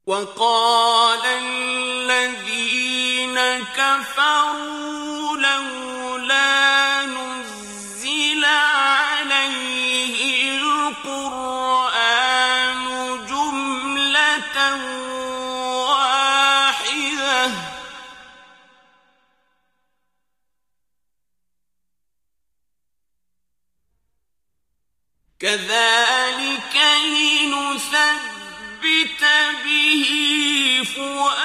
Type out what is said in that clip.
وقال الذين كفروا لولا نزل عليه القرآن جملة واحدة كذلك لنثبت به فؤادك